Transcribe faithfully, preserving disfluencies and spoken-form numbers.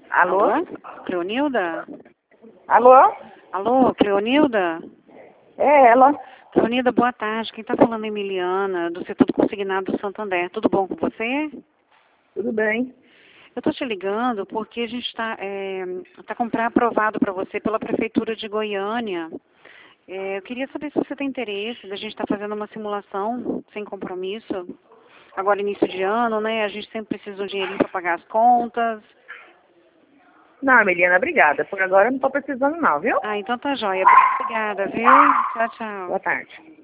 Alô? Alô? Cleonilda? Alô? Alô, Cleonilda? É ela. Cleonilda, boa tarde. Quem está falando é Emiliana, do setor do consignado do Santander. Tudo bom com você? Tudo bem? Eu estou te ligando porque a gente está é, tá com pré-aprovado para você pela Prefeitura de Goiânia. É, eu queria saber se você tem interesse da gente estar tá fazendo uma simulação sem compromisso. Agora, início de ano, né? A gente sempre precisa de um dinheirinho para pagar as contas. Não, Emiliana, obrigada. Por agora eu não estou precisando não, viu? Ah, então tá jóia. Obrigada, viu? Tchau, tchau. Boa tarde.